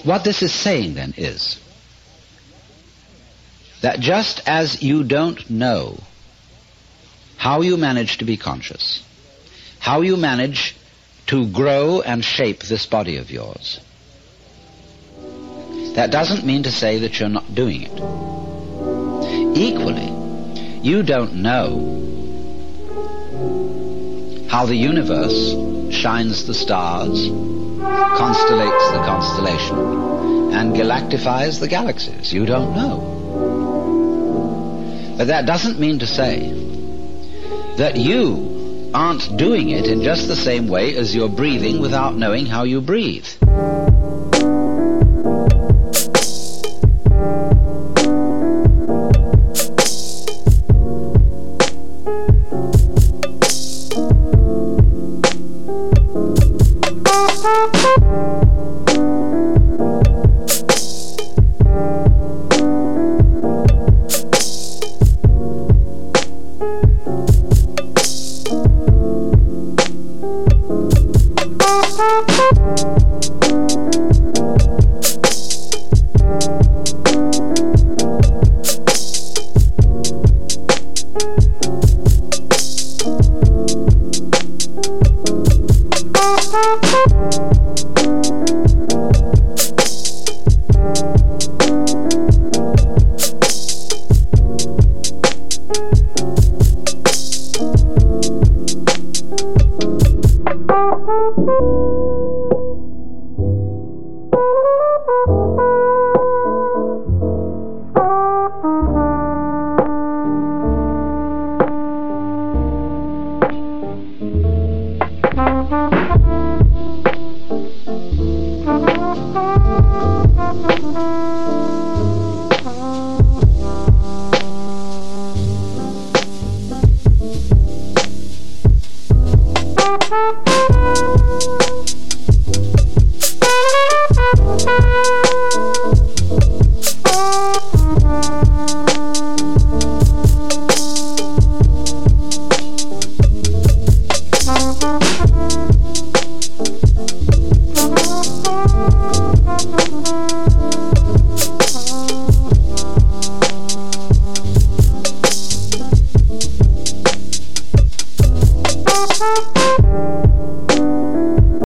What this is saying then is that just as you don't know how you manage to be conscious, how you manage to grow and shape this body of yours, that doesn't mean to say that you're not doing it. Equally, you don't know how the universe shines the stars, constellates the constellation, and galactifies the galaxies. You don't know. But that doesn't mean to say that you aren't doing it in just the same way as you're breathing without knowing how you breathe. Thank you.